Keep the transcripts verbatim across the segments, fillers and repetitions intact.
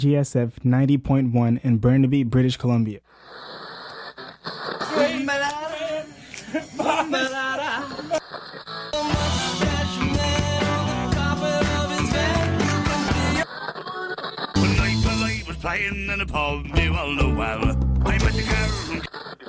G S F ninety point one in Burnaby, British Columbia. Playing in a pub near all the well. I met the girl from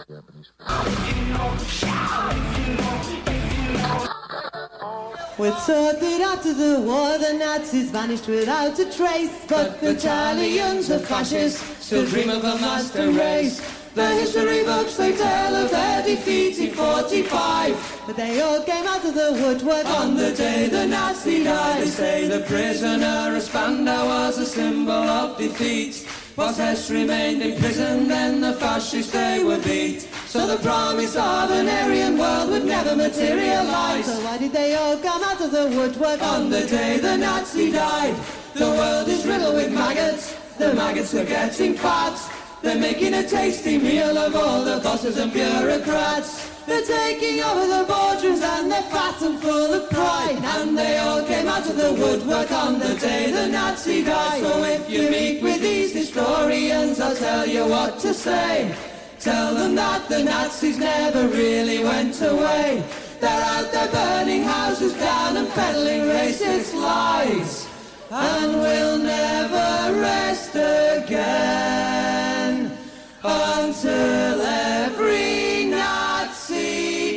We're taught that after the war the Nazis vanished without a trace, but the Italians, the fascists, still dream of a master race. The history books, they tell of their defeat in forty-five, but they all came out of the woodwork on the day the Nazi died. They say the prisoner, a Spandau, was a symbol of defeat. Was Hess remained in prison, then the fascists they were beat. So the promise of an Aryan world would never materialize. So why did they all come out of the woodwork on the day the Nazi died? The world is riddled with maggots, the maggots are getting fat. They're making a tasty meal of all the bosses and bureaucrats. They're taking over the boardrooms and they're fat and full of pride. And they all came out of the woodwork on the day the Nazi died. So if you meet with these historians, I'll tell you what to say. Tell them that the Nazis never really went away. They're out there burning houses down and peddling racist lies. And we'll never rest again until every Nazi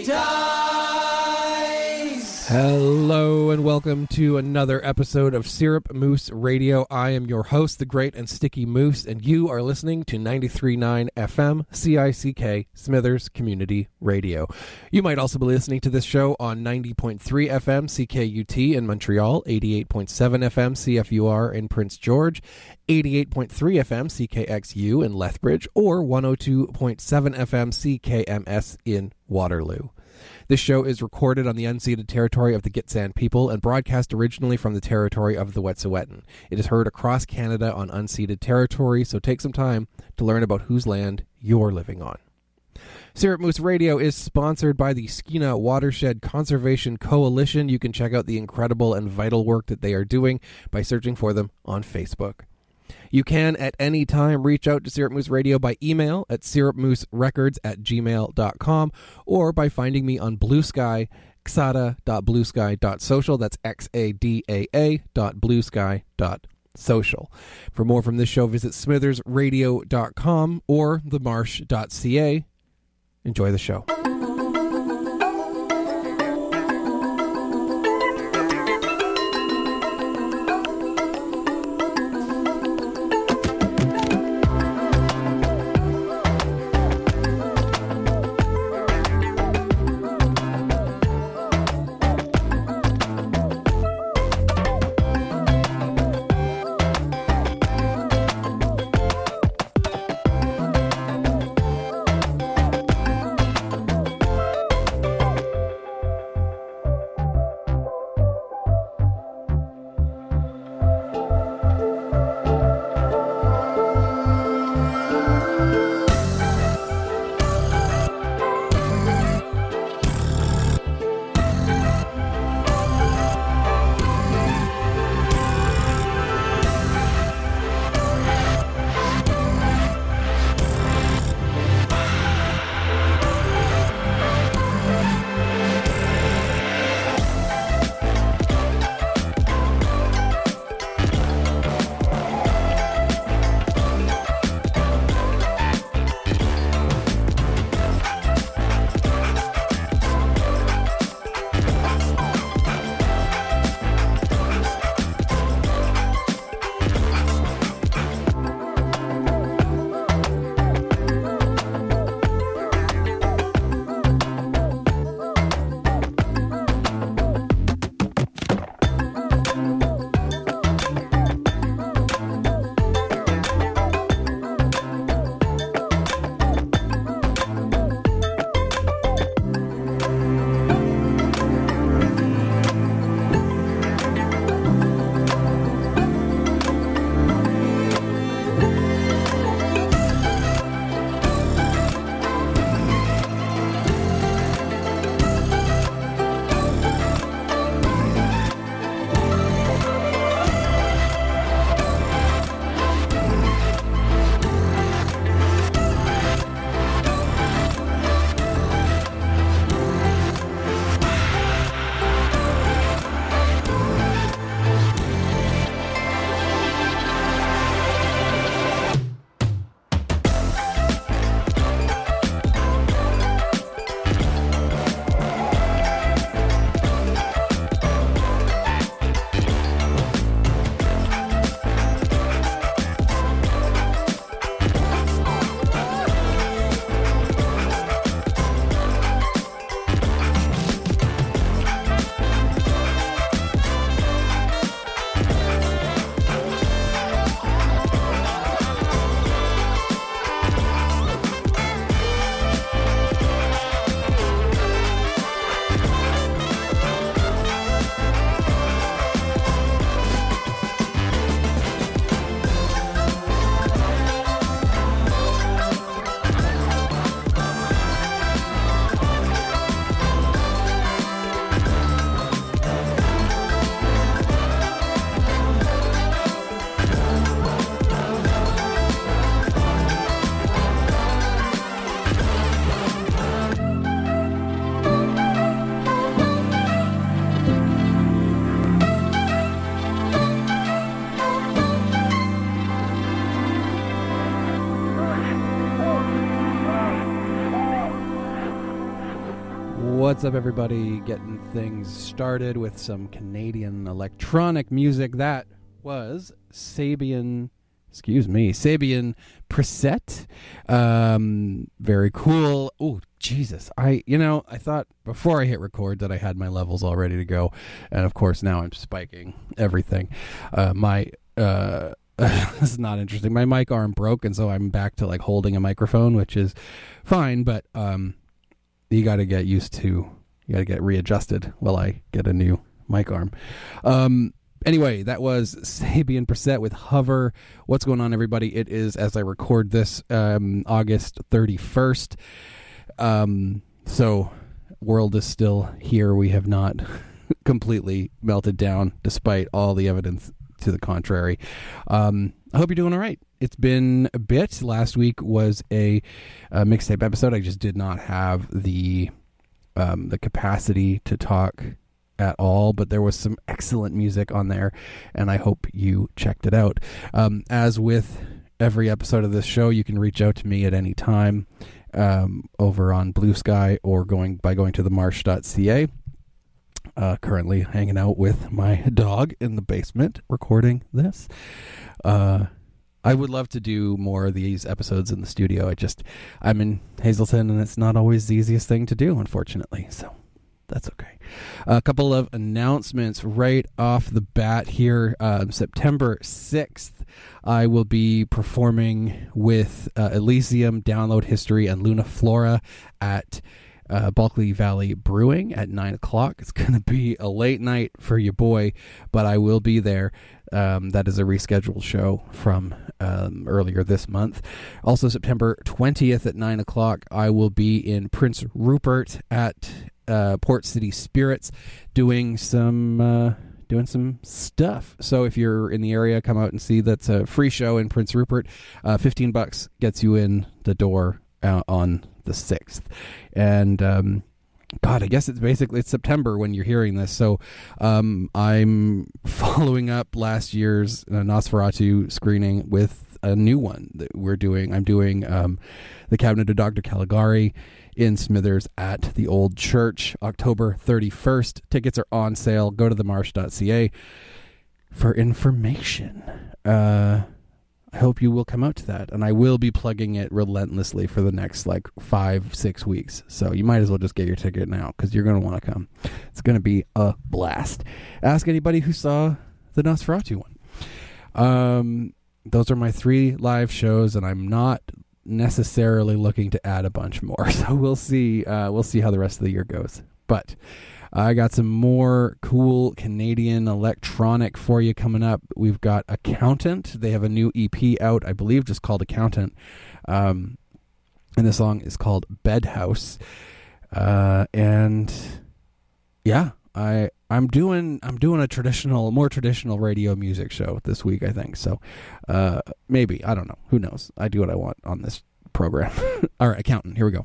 dies. Hello and welcome to another episode of Syrup Moose Radio. I am your host, the great and sticky Moose, and you are listening to ninety-three point nine F M C I C K Smithers Community Radio. You might also be listening to this show on ninety point three F M C K U T in Montreal, eighty-eight point seven F M C F U R in Prince George, eighty-eight point three F M C K X U in Lethbridge, or one oh two point seven F M C K M S in Waterloo. This show is recorded on the unceded territory of the Gitxsan people and broadcast originally from the territory of the Wet'suwet'en. It is heard across Canada on unceded territory, so take some time to learn about whose land you're living on. Syrup Moose Radio is sponsored by the Skeena Watershed Conservation Coalition. You can check out the incredible and vital work that they are doing by searching for them on Facebook. You can at any time reach out to Syrup Moose Radio by email at syrupmooserecords at gmail dot com or by finding me on Blue Sky, xada dot blue sky dot social. That's X A D A A dot blue sky dot social. For more from this show, visit smithers radio dot com or the marsh dot c a. Enjoy the show. What's up, everybody? Getting things started with some Canadian electronic music. That was Sabian, excuse me, Sabian Preset. Um, very cool. Oh, Jesus. I, you know, I thought before I hit record that I had my levels all ready to go. And of course, now I'm spiking everything. Uh, my, uh, this is not interesting. My mic arm broke, and so I'm back to like holding a microphone, which is fine, but, um, you got to get used to, you got to get readjusted while I get a new mic arm. Um, anyway, that was Sabian Preset with Hover. What's going on, everybody? It is, as I record this, um, August thirty-first. Um, so world is still here. We have not completely melted down despite all the evidence to the contrary. Um, I hope you're doing all right. It's been a bit. Last week was a, a mixtape episode. I just did not have the um, the capacity to talk at all, but there was some excellent music on there, and I hope you checked it out. Um, as with every episode of this show, you can reach out to me at any time um, over on Blue Sky or going by going to the marsh dot c a. Uh, currently hanging out with my dog in the basement recording this. Uh, I would love to do more of these episodes in the studio. I just, I'm in Hazleton, and it's not always the easiest thing to do, unfortunately. So that's okay. A couple of announcements right off the bat here. Um, September sixth, I will be performing with uh, Elysium, Download History, and Luna Flora at Uh, Bulkley Valley Brewing at nine o'clock. It's going to be a late night for your boy, but I will be there. Um, that is a rescheduled show from um, earlier this month. Also, September twentieth at nine o'clock, I will be in Prince Rupert at uh, Port City Spirits doing some uh, doing some stuff. So if you're in the area, come out and see. That's a free show in Prince Rupert. Uh, fifteen bucks gets you in the door uh, on the sixth. And um God, I guess it's basically it's September when you're hearing this. So um I'm following up last year's uh, Nosferatu screening with a new one that we're doing. I'm doing um The Cabinet of Doctor Caligari in Smithers at the Old Church, October thirty-first. Tickets are on sale. Go to the marsh dot c a for information. uh I hope you will come out to that, and I will be plugging it relentlessly for the next like five, six weeks. So you might as well just get your ticket now, because you're going to want to come. It's going to be a blast. Ask anybody who saw the Nosferatu one. Um, those are my three live shows, and I'm not necessarily looking to add a bunch more. So we'll see. Uh, we'll see how the rest of the year goes. But I got some more cool Canadian electronic for you coming up. We've got Accountant. They have a new E P out, I believe, just called Accountant. Um, and the song is called Bedhouse. Uh, and yeah, I I'm doing I'm doing a traditional, more traditional radio music show this week, I think. So uh, maybe, I don't know. Who knows? I do what I want on this program. All right, Accountant. Here we go.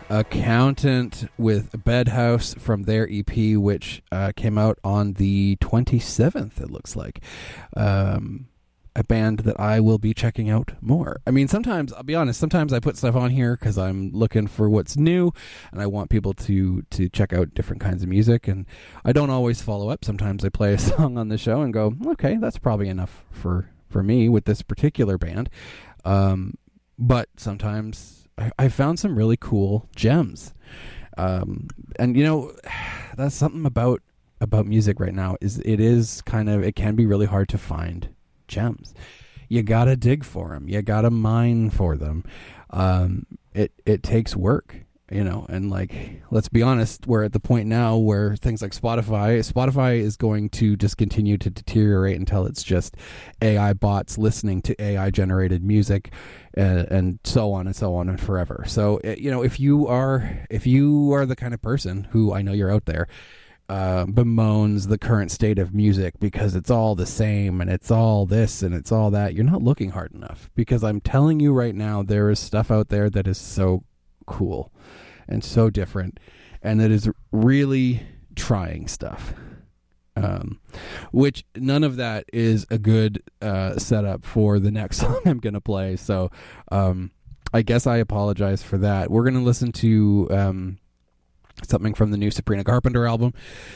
Accountant with Bedhouse from their E P, which uh, came out on the twenty-seventh, it looks like. Um, a band that I will be checking out more. I mean, sometimes, I'll be honest, sometimes I put stuff on here because I'm looking for what's new and I want people to, to check out different kinds of music, and I don't always follow up. Sometimes I play a song on the show and go, okay, that's probably enough for, for me with this particular band. Um, but sometimes I found some really cool gems. Um, and, you know, that's something about about music right now is it is kind of, it can be really hard to find gems. You got to dig for them. You got to mine for them. Um, it, it takes work, you know, and like, let's be honest, we're at the point now where things like Spotify, Spotify is going to just continue to deteriorate until it's just A I bots listening to A I generated music. Uh, and so on and so on and forever. So, uh, you know, if you are if you are the kind of person who, I know you're out there, uh, bemoans the current state of music because it's all the same and it's all this and it's all that, you're not looking hard enough. Because I'm telling you right now, there is stuff out there that is so cool and so different, and that is really trying stuff. Um, which none of that is a good uh, setup for the next song I'm going to play. So um, I guess I apologize for that. We're going to listen to um, something from the new Sabrina Carpenter album.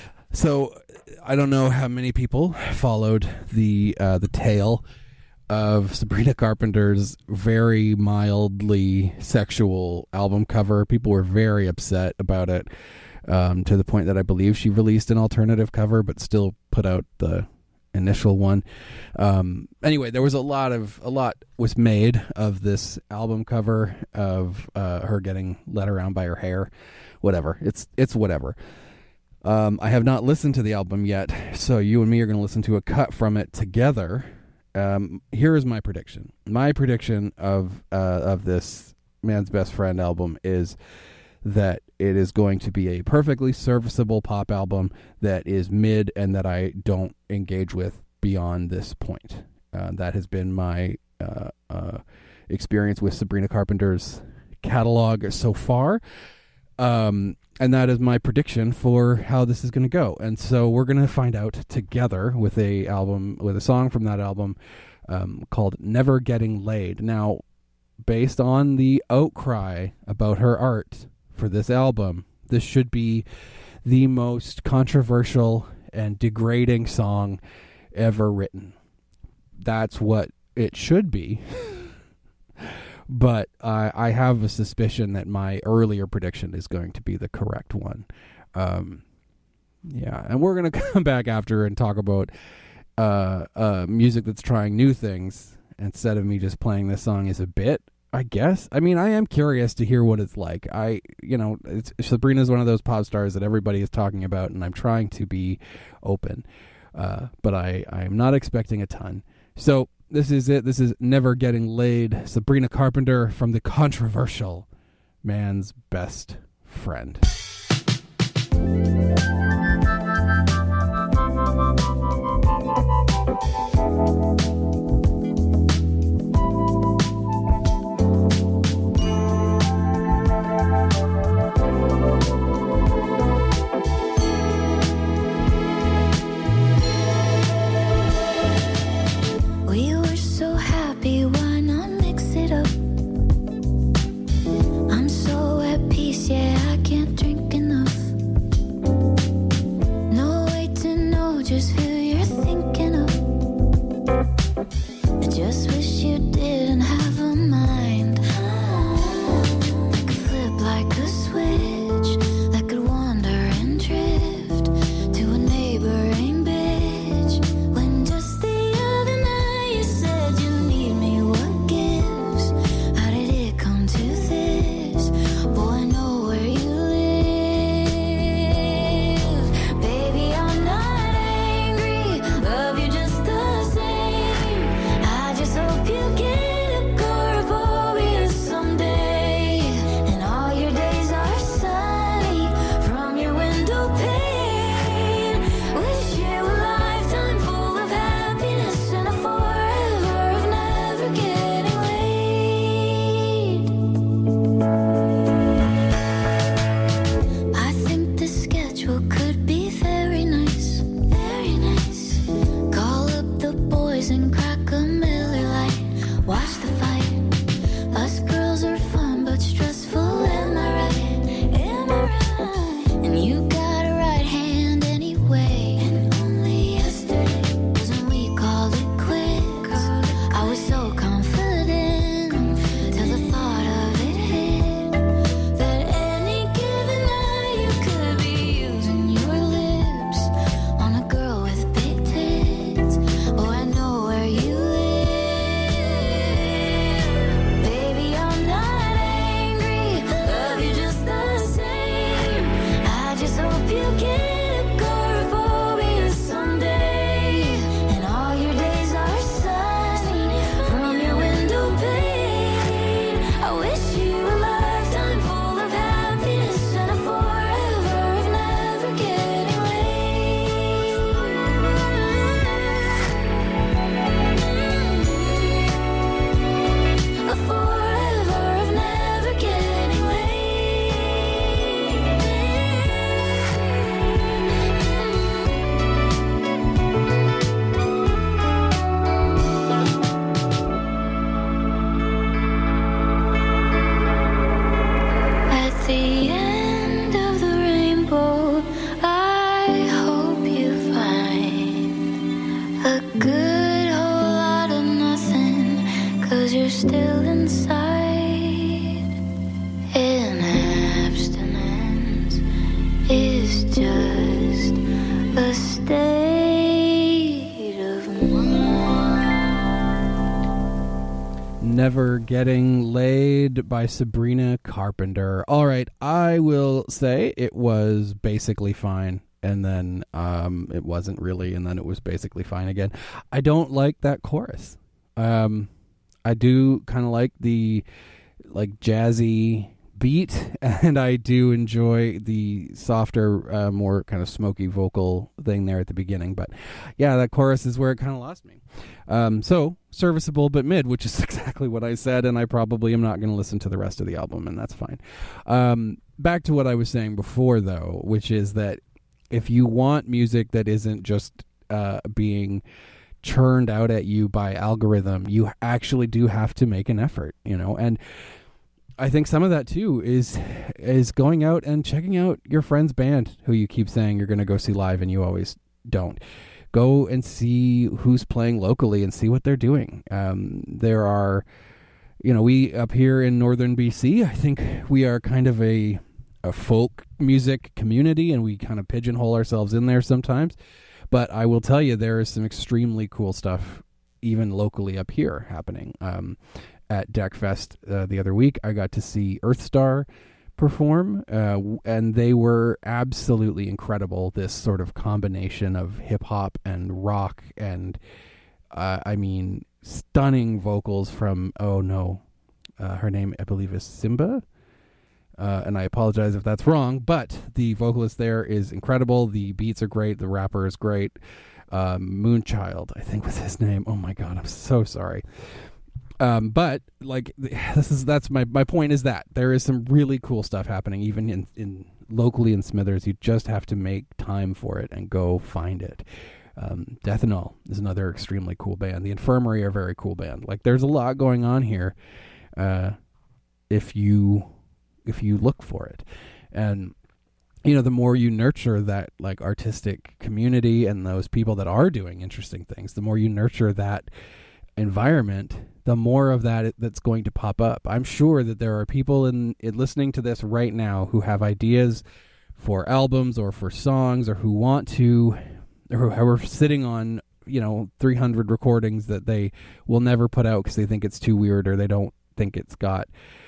So I don't know how many people followed the uh, the tale of Sabrina Carpenter's very mildly sexual album cover. People were very upset about it. Um, to the point that I believe she released an alternative cover, but still put out the initial one. Um, anyway, there was a lot of a lot was made of this album cover of uh, her getting led around by her hair. Whatever, it's it's whatever. Um, I have not listened to the album yet, so you and me are going to listen to a cut from it together. Um, here is my prediction. My prediction of uh, of this Man's Best Friend album is that it is going to be a perfectly serviceable pop album that is mid and that I don't engage with beyond this point. Uh, that has been my uh, uh, experience with Sabrina Carpenter's catalog so far. Um, and that is my prediction for how this is going to go. And so we're going to find out together with a album, with a song from that album um, called Never Getting Laid. Now, based on the outcry about her art for this album, this should be the most controversial and degrading song ever written. That's what it should be. But uh, I have a suspicion that my earlier prediction is going to be the correct one. Um, yeah, and we're going to come back after and talk about uh, uh, music that's trying new things instead of me just playing this song as a bit. I guess. I mean, I am curious to hear what it's like. I, you know, it's, Sabrina's one of those pop stars that everybody is talking about, and I'm trying to be open. Uh, but I, I am not expecting a ton. So this is it. This is Never Getting Laid. Sabrina Carpenter from the controversial Man's Best Friend. I'm so at peace, yeah, I can't drink enough. state of mind. Never Getting Laid by Sabrina Carpenter. All right, I will say it was basically fine, and then um, it wasn't really, and then it was basically fine again. I don't like that chorus. Um, I do kind of like the like jazzy beat, and I do enjoy the softer, uh, more kind of smoky vocal thing there at the beginning. But yeah, that chorus is where it kind of lost me. Um, so serviceable but mid, which is exactly what I said, and I probably am not going to listen to the rest of the album, and that's fine. Um, back to what I was saying before, though, which is that if you want music that isn't just uh, being churned out at you by algorithm, you actually do have to make an effort, you know, and I think some of that too is is going out and checking out your friend's band who you keep saying you're going to go see live and you always don't. Go and see who's playing locally and see what they're doing. Um, there are, you know, we up here in northern B C, I think we are kind of a a folk music community, and we kind of pigeonhole ourselves in there sometimes. But I will tell you, there is some extremely cool stuff even locally up here happening. Um, at Deckfest uh, the other week, I got to see Earthstar perform, uh, and they were absolutely incredible. This sort of combination of hip hop and rock, and uh, I mean, stunning vocals from, oh no, uh, her name I believe is Simba, uh, and I apologize if that's wrong, but the vocalist there is incredible. The beats are great. The rapper is great. Uh, Moonchild, I think was his name. Oh my God, I'm so sorry. Um, but like this is that's my, my point is that there is some really cool stuff happening even in, in locally in Smithers. You just have to make time for it and go find it. Um, Death and All is another extremely cool band. The Infirmary are a very cool band. Like there's a lot going on here. Uh, if you if you look for it, and you know, the more you nurture that like artistic community and those people that are doing interesting things, the more you nurture that environment, the more of that that's going to pop up. I'm sure that there are people in, in listening to this right now who have ideas for albums or for songs, or who want to, or who are sitting on, you know, three hundred recordings that they will never put out because they think it's too weird, or they don't think it's got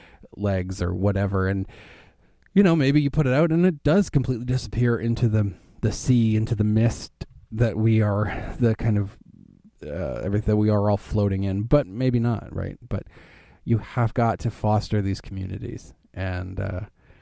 legs or whatever. And you know, maybe you put it out and it does completely disappear into the the sea, into the mist that we are, the kind of uh, everything that we are all floating in, but maybe not, right? But you have got to foster these communities, and uh,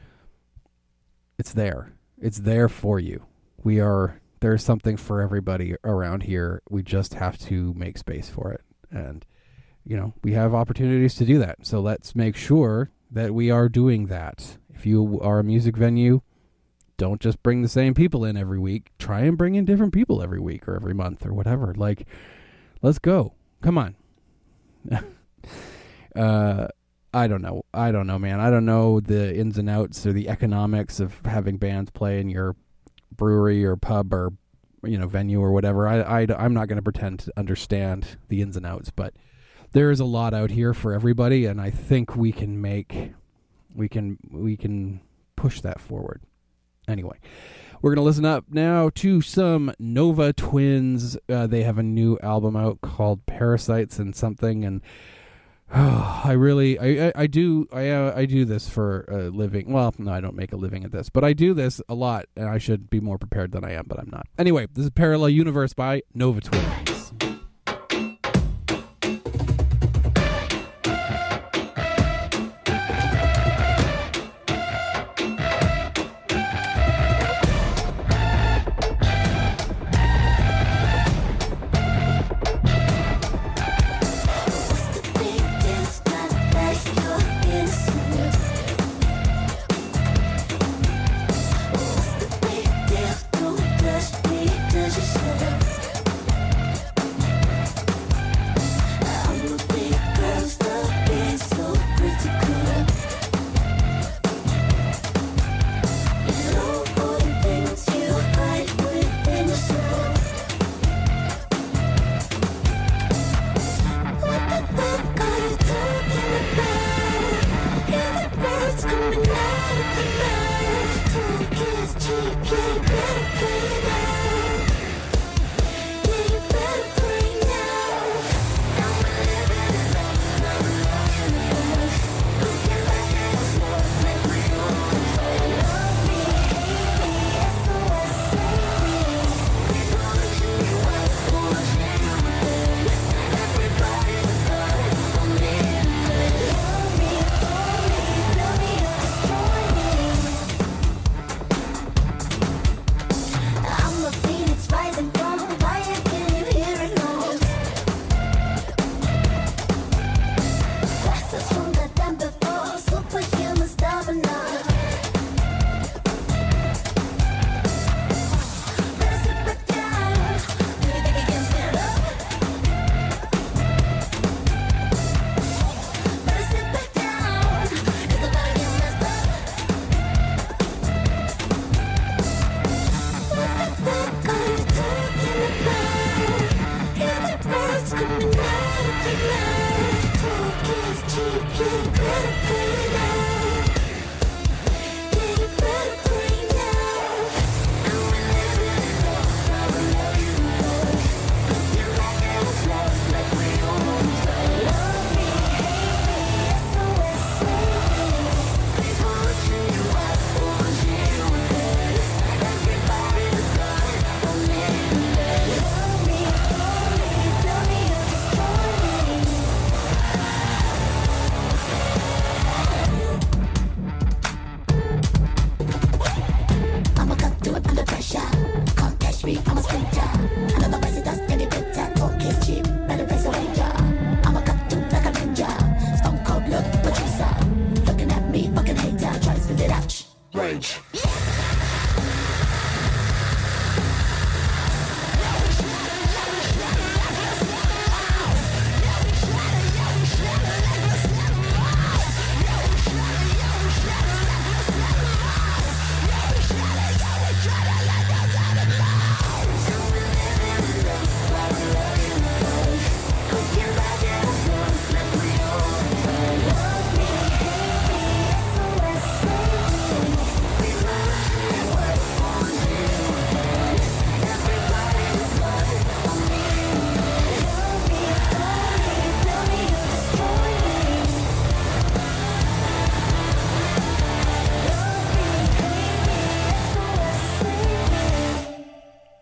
it's there. It's there for you. We are, there's something for everybody around here. We just have to make space for it. And, you know, we have opportunities to do that. So let's make sure that we are doing that. If you are a music venue, don't just bring the same people in every week. Try and bring in different people every week or every month or whatever. Like, let's go. Come on. uh, I don't know. I don't know, man. I don't know the ins and outs or the economics of having bands play in your brewery or pub or, you know, venue or whatever. I, I, I'm not going to pretend to understand the ins and outs, but there is a lot out here for everybody, and I think we can make... We can we can push that forward. Anyway, we're going to listen up now to some Nova Twins. Uh, they have a new album out called Parasites and something, and oh, I really I, I, I do I uh, I do this for a living. Well, no, I don't make a living at this, but I do this a lot, and I should be more prepared than I am, but I'm not. Anyway, this is Parallel Universe by Nova Twins.